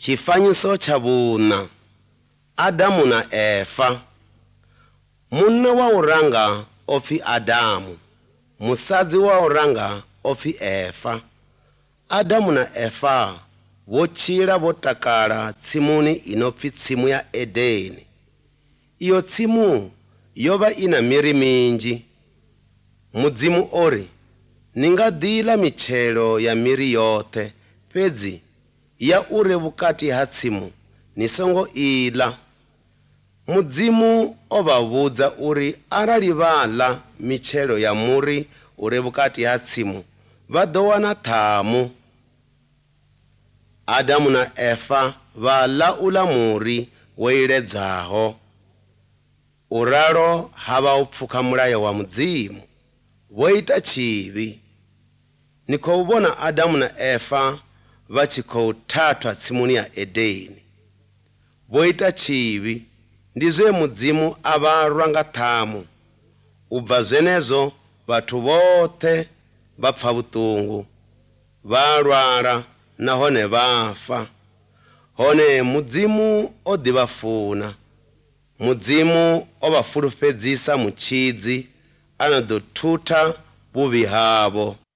Chifanyiso cha vuna. Adamu na Efa. Munna wa uranga ofi Adamu, musadzi wa uranga ofi Efa. Adamu na Efa vochira votakala tsimuni inopfi tsimu ya Edeni. Iyo tsimu yoba ina miri minji. Mudzimu ori, ningadila michelo ya miri yote, pedzi ya ure vukati ha tsimu nisongo ila. Mudzimu ovavudza uri arali vala michelo ya muri ure vukati ha tsimu vadowana thamu. Adamu na Efa vala ula muri woiledzaho. Uralo hava upfuka mulayo wa mudzimu, voita chivi. Nikoubona Adamu na Efa vachikouthathwa tsimuni ya Edeni. Voita chivi, ndizwe mudzimu avarwa nga thamu. Ubva zvenezo vathu vothe vapfa vutungu, valwala nahone vafa. Hone mudzimu odivafuna. Mudzimu ovafulufedzisa muchidzi anadothutha vuvi havo.